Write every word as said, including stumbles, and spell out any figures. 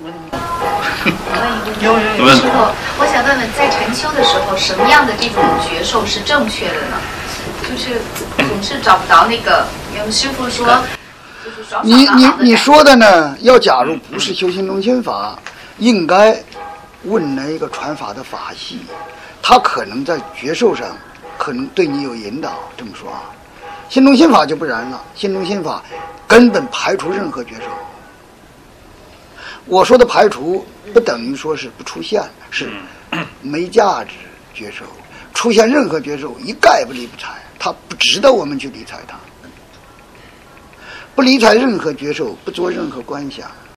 问一个问题，师傅，我想问问，在禅修的时候，什么样的这种觉受是正确的呢？就是总是找不着那个，有师傅说，就是爽爽你朗朗的你你说的呢？要假如不是修行中心法，应该问那个传法的法系，他可能在觉受上可能对你有引导。这么说啊，心中心法就不然了，心中心法根本排除任何觉受。我说的排除不等于说是不出现，是没价值觉受，出现任何觉受一概不理不睬，它不值得我们去理睬它，不理睬任何觉受，不做任何观想，